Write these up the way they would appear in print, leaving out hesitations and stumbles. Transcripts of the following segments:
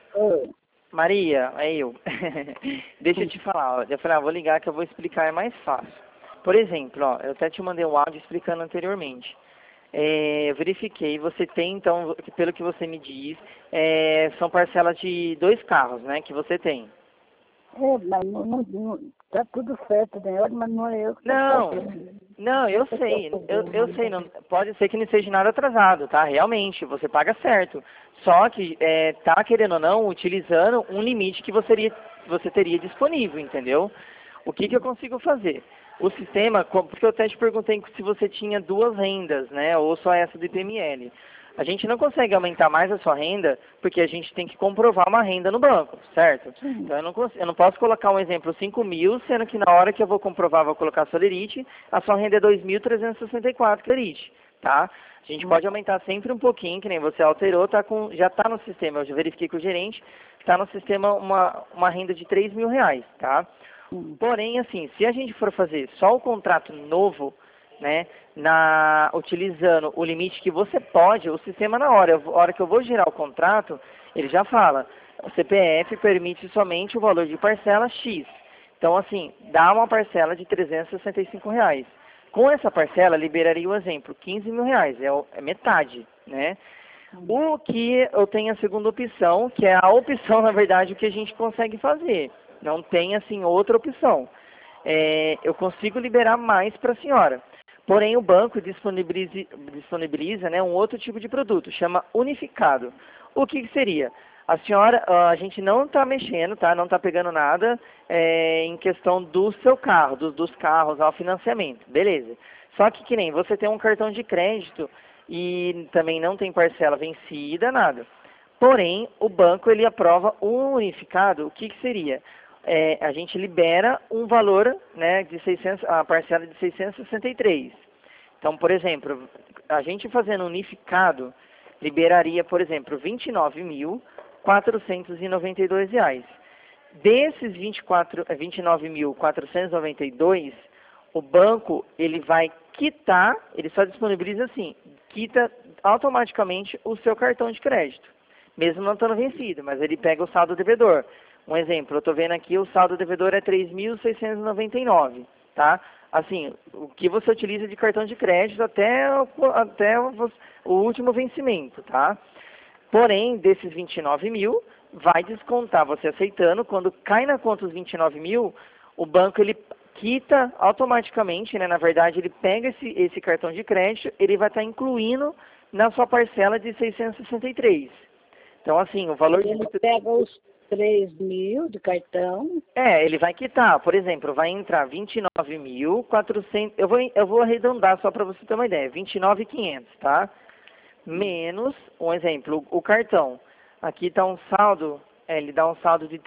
Oi. Maria, é eu. Deixa eu te falar, ó. Eu falei, vou ligar que eu vou explicar, é mais fácil. Por exemplo, ó, eu até te mandei um áudio explicando anteriormente. Eu verifiquei, você tem, então, pelo que você me diz, são parcelas de 2 carros, né, que você tem. Mas não, tá tudo certo, né? Mas não é eu que estou Não, fazendo. não, eu sei, eu sei, não, pode ser que não seja nada atrasado, tá? Realmente, você paga certo. Só que tá querendo ou não, utilizando um limite que você teria disponível, entendeu? O que eu consigo fazer? O sistema, porque eu até te perguntei se você tinha 2 rendas, né? Ou só essa do IPML. A gente não consegue aumentar mais a sua renda porque a gente tem que comprovar uma renda no banco, certo? Sim. Então eu não posso colocar um exemplo 5.000, sendo que na hora que eu vou comprovar, vou colocar a sua lerite, a sua renda é 2.364 lerite, tá? A gente pode aumentar sempre um pouquinho, que nem você alterou, já está no sistema, eu já verifiquei com o gerente, está no sistema uma renda de 3.000 reais, tá? Porém, assim, se a gente for fazer só o contrato novo, né, utilizando o limite que você pode, o sistema na hora que eu vou girar o contrato, ele já fala, o CPF permite somente o valor de parcela X. Então, assim, dá uma parcela de R$ 365. Com essa parcela, liberaria o exemplo, R$ 15.000, é metade, né? O que eu tenho a segunda opção, que é a opção, na verdade, o que a gente consegue fazer. Não tem, assim, outra opção. Eu consigo liberar mais para a senhora. Porém, o banco disponibiliza, né, um outro tipo de produto, chama unificado. O que seria? A senhora, a gente não está mexendo, tá? Não está pegando nada em questão do seu carro, dos carros ao financiamento. Beleza. Só que nem você tem um cartão de crédito e também não tem parcela vencida, nada. Porém, o banco ele aprova um unificado. O que seria? A gente libera um valor, né, de 600, a parcela de 663. Então, por exemplo, a gente fazendo unificado, liberaria, por exemplo, R$ 29.492. Desses 29.492, o banco ele vai quitar, ele só disponibiliza assim, quita automaticamente o seu cartão de crédito, mesmo não estando vencido, mas ele pega o saldo devedor. Um exemplo, eu estou vendo aqui, o saldo devedor é 3.699, tá? Assim, o que você utiliza de cartão de crédito até o último vencimento, tá? Porém, desses 29.000, vai descontar, você aceitando, quando cai na conta os 29.000, o banco ele quita automaticamente, né? Na verdade, ele pega esse cartão de crédito, ele vai estar incluindo na sua parcela de 663. Então, assim, o valor Ele pega os 3.000 de cartão. ele vai quitar, por exemplo, vai entrar 29.400, eu vou arredondar só para você ter uma ideia, 29.500, tá? Menos, um exemplo, o cartão. Aqui está um saldo, ele dá um saldo de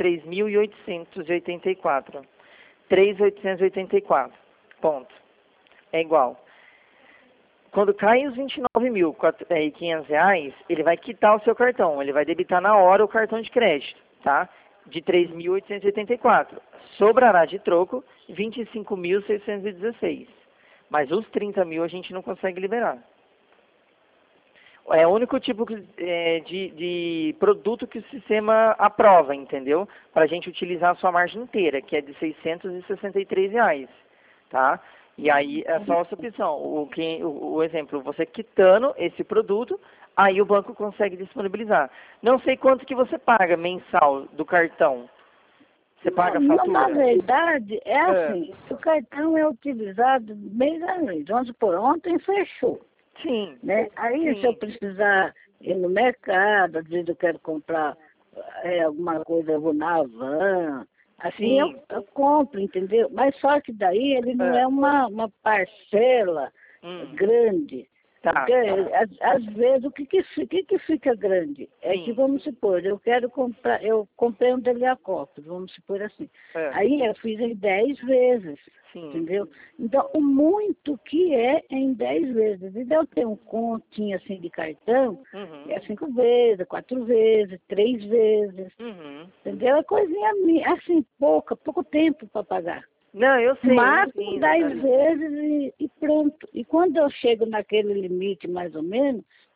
3.884. 3.884, ponto. É igual. Quando cai os R$ 29.500, ele vai quitar o seu cartão, ele vai debitar na hora o cartão de crédito, tá? De 3.884. Sobrará de troco 25.616. Mas os 30.000 a gente não consegue liberar. É o único tipo de produto que o sistema aprova, entendeu? Para a gente utilizar a sua margem inteira, que é de R$ 663, tá? E aí é só essa opção. O exemplo, você quitando esse produto, aí o banco consegue disponibilizar. Não sei quanto que você paga mensal do cartão. Você paga a Não, na fatura? verdade, é assim, o cartão é utilizado mês a mês. Vamos supor, ontem fechou. Sim. Né? Aí, se eu precisar ir no mercado, às vezes eu quero comprar alguma coisa, eu vou na Havan, assim eu compro, entendeu? Mas só que daí ele não é uma parcela grande. Tá. Porque, às vezes, o que fica grande? É que, vamos supor, eu quero comprar, eu comprei um Deliacopos, vamos supor assim. Aí eu fiz em 10 vezes, entendeu? Então, o muito que é em 10 vezes. Então, eu tenho um continho assim de cartão, é 5 vezes, 4 vezes, 3 vezes, entendeu? É coisinha assim, pouco tempo para pagar. Não, eu sei. Máximo 10 vezes e pronto. E quando eu chego naquele limite, mais ou menos,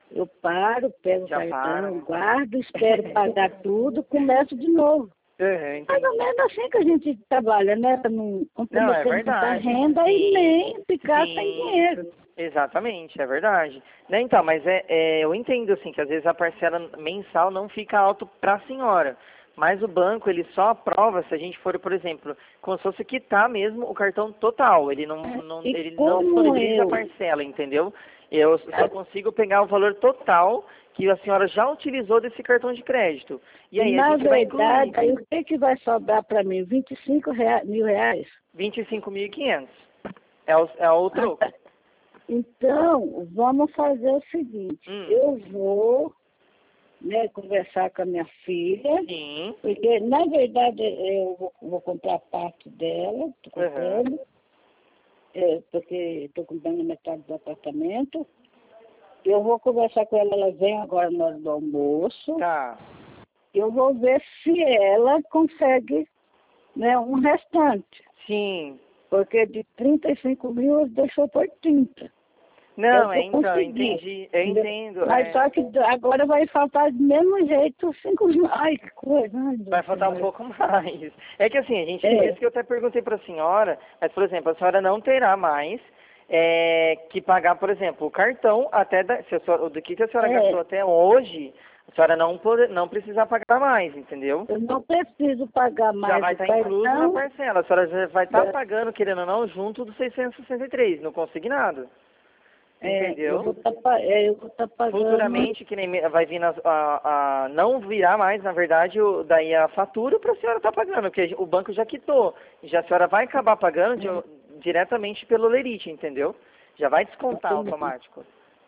Eu paro, pego o Já cartão, para. guardo, espero pagar tudo, começo de novo. Mais ou menos assim que a gente trabalha, né? Para não comprometer muita renda e nem ficar sem dinheiro. Exatamente, é verdade. Né, então, mas eu entendo assim que às vezes a parcela mensal não fica alto para a senhora. Mas o banco, ele só aprova se a gente for, por exemplo, como se fosse quitar mesmo o cartão total. Ele não disponibiliza a parcela, entendeu? Eu só consigo pegar o valor total que a senhora já utilizou desse cartão de crédito. E aí a gente vai incluir. Na verdade, aí o que vai sobrar para mim? R$25.000? R$25.500. É o troco. Então, vamos fazer o seguinte. Eu vou, né, conversar com a minha filha. Sim. Porque, na verdade, eu vou comprar parte dela. Estou comprando. Porque estou comprando metade do apartamento. Eu vou conversar com ela. Ela vem agora na hora do almoço. Tá. Eu vou ver se ela consegue, né, um restante. Sim. Porque de 35 mil eu deixou por 30. Não, então, entendi. Eu entendo. Mas só que agora vai faltar do mesmo jeito 5 mil. Ai, que coisa. Vai faltar um pouco mais. É que assim, por isso que eu até perguntei para a senhora, mas, por exemplo, a senhora não terá mais que pagar, por exemplo, o cartão até do que a senhora gastou até hoje, a senhora não precisa pagar mais, entendeu? Eu não preciso pagar mais. Já vai estar incluso na parcela. A senhora já vai estar pagando, querendo ou não, junto dos 663, no consignado. Entendeu? Eu vou estar pagando. Futuramente, que nem vai vir não virá mais, na verdade, daí a fatura para a senhora estar pagando, porque o banco já quitou. Já a senhora vai acabar pagando diretamente pelo Lerite, entendeu? Já vai descontar automático.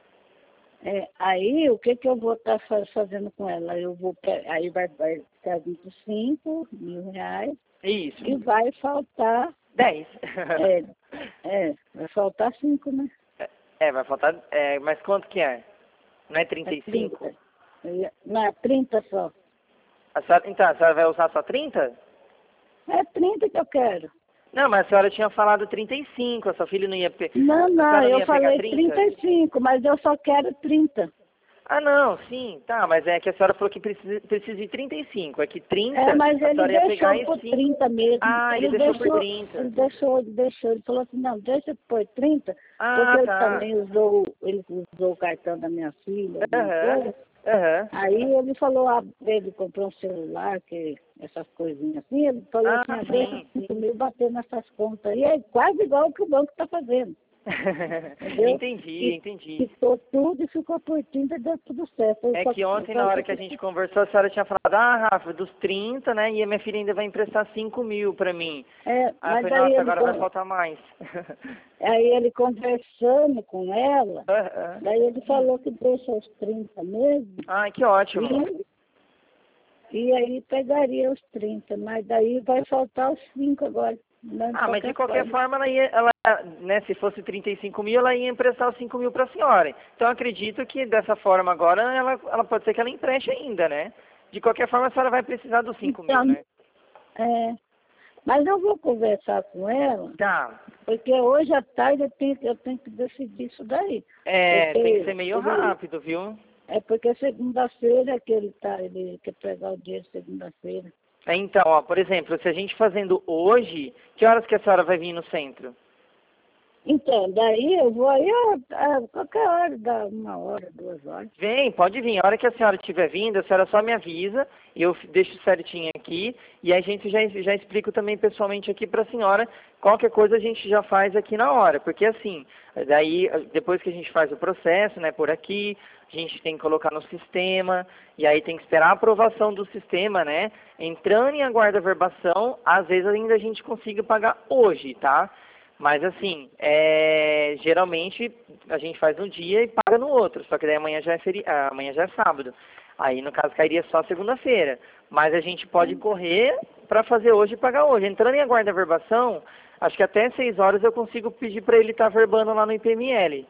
Aí, o que eu vou estar fazendo com ela? Aí vai ficar 25 mil reais. Isso. E vai faltar 10. Vai faltar 5, né? Vai faltar. Mas quanto que é? Não é 35? Não, é 30 só. Então, a senhora vai usar só 30? É 30 que eu quero. Não, mas a senhora tinha falado 35, a sua filha não ia pegar. Não, eu falei 35, mas eu só quero 30. Ah, não, sim, tá, mas é que a senhora falou que precisa de 35, é que 30 mas a ele senhora ia pegar deixou por 30 mesmo. Ele deixou por 30. Ele deixou, ele falou assim, não, deixa por 30, porque ele também usou o cartão da minha filha. Aí ele falou, ele comprou um celular, essas coisinhas assim, ele falou assim, deixa 5 mil bater nessas contas. E é quase igual o que o banco está fazendo. Entendi. Ficou tudo e ficou por 30 e deu tudo certo. É que ontem, na hora que a gente conversou, a senhora tinha falado, Rafa, dos 30, né, e a minha filha ainda vai emprestar 5 mil pra mim. Aí mas eu falei, nossa, agora vai faltar mais. Aí ele conversando com ela, daí ele falou que deixa os 30 mesmo. Ai, que ótimo. E aí pegaria os 30, mas daí vai faltar os 5 agora. Mas de qualquer forma, né, se fosse 35 mil, ela ia emprestar os 5 mil para a senhora. Então, eu acredito que dessa forma agora, ela pode ser que ela empreste ainda, né? De qualquer forma, a senhora vai precisar dos 5 mil, né? Mas eu vou conversar com ela. Tá. Porque hoje à tarde eu tenho que decidir isso daí. Tem que ser meio rápido, viu? Porque segunda-feira que ele quer pegar o dinheiro segunda-feira. Então, por exemplo, se a gente fazendo hoje, que horas que a senhora vai vir no centro? Então, daí eu vou aí a qualquer hora, dá 1 hora, 2 horas. Pode vir. A hora que a senhora estiver vindo, a senhora só me avisa, eu deixo certinho aqui, e a gente já explico também pessoalmente aqui para a senhora, qualquer coisa a gente já faz aqui na hora, porque assim, daí, depois que a gente faz o processo, né, por aqui, a gente tem que colocar no sistema, e aí tem que esperar a aprovação do sistema, né, entrando em aguarda-verbação, às vezes ainda a gente consiga pagar hoje, tá? Mas assim, geralmente a gente faz um dia e paga no outro, só que daí amanhã já é sábado. Aí no caso cairia só segunda-feira. Mas a gente pode correr para fazer hoje e pagar hoje. Entrando em aguarda-verbação, acho que até 6 horas eu consigo pedir para ele estar verbando lá no IPML.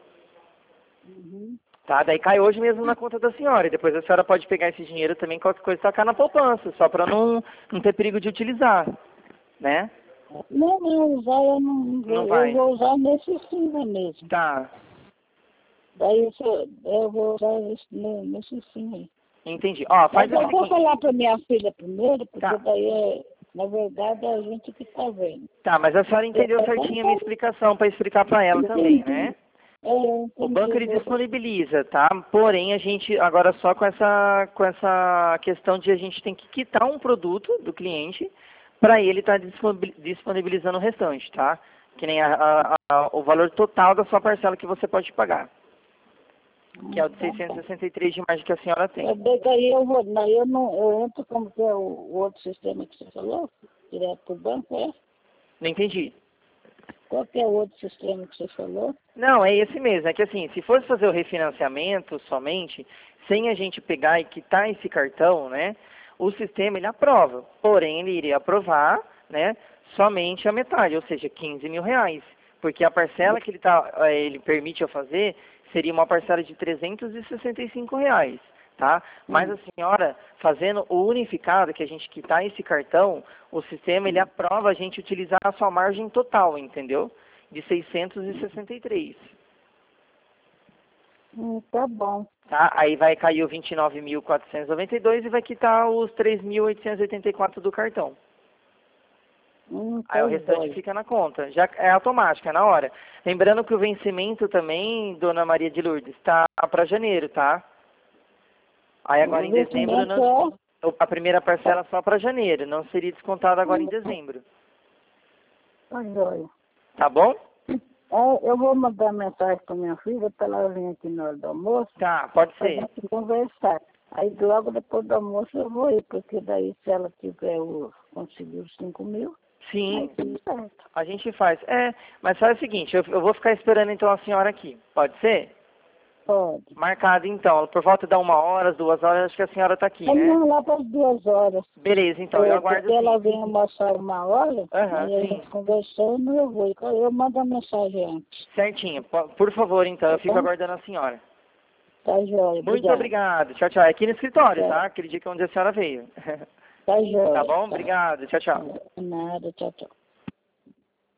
Tá? Daí cai hoje mesmo na conta da senhora. E depois a senhora pode pegar esse dinheiro também, qualquer coisa, tacar na poupança, só para não ter perigo de utilizar, né? Não, usar eu não vai. Eu vou usar nesse cima mesmo. Tá. Daí eu vou usar nesse sim aí. Entendi. Ó, faz Mas o eu vou seguinte. falar para minha filha primeiro, porque Tá. daí, na verdade, é a gente que está vendo. Tá, mas a senhora entendeu certinho a minha explicação para explicar para ela também, né? O banco ele disponibiliza, tá? Porém, a gente agora só com essa questão de a gente tem que quitar um produto do cliente para ele estar disponibilizando o restante, tá? Que nem o valor total da sua parcela que você pode pagar, que é o de 663 de margem que a senhora tem. Daí eu entro como que é o outro sistema que você falou, direto para o banco, é? Não entendi. Qual que é o outro sistema que você falou? Não, é esse mesmo. É que assim, se fosse fazer o refinanciamento somente, sem a gente pegar e quitar esse cartão, né? O sistema ele aprova. Porém, ele iria aprovar, né? Somente a metade, ou seja, 15 mil reais. Porque a parcela que ele permite eu fazer seria uma parcela de 365 reais. Tá? Mas a senhora, fazendo o unificado, que a gente quitar esse cartão, o sistema ele aprova a gente utilizar a sua margem total, entendeu? De 663. Tá bom. Tá? Aí vai cair o 29.492 e vai quitar os 3.884 do cartão. Aí o restante fica na conta. Já é automático, é na hora. Lembrando que o vencimento também, dona Maria de Lourdes, está para janeiro, tá? Aí agora em dezembro, não, a primeira parcela só para janeiro, não seria descontada agora em dezembro. Tá bom? Eu vou mandar mensagem para minha filha para ela vir aqui na hora do almoço. Tá, pode ser. Para gente conversar. Aí logo depois do almoço eu vou ir, porque daí se ela tiver conseguir os 5 mil, sim, aí tudo certo. A gente faz. Mas faz o seguinte, eu vou ficar esperando então a senhora aqui. Pode ser? Pode. Marcado então, por volta de 1 hora, 2 horas, acho que a senhora está aqui, né? Vamos lá para as 2 horas. Beleza, então, eu aguardo porque ela vem almoçar 1 hora, aí a sim. gente conversando, eu vou. Eu mando a mensagem antes. Certinho. Por favor, então, eu fico aguardando a senhora. Tá jóia. Muito obrigado. Tchau, tchau. É aqui no escritório, tá? Aquele dia que onde a senhora veio. Tá jóia. Tá bom? Obrigado. Tchau, tchau. Nada, tchau, tchau.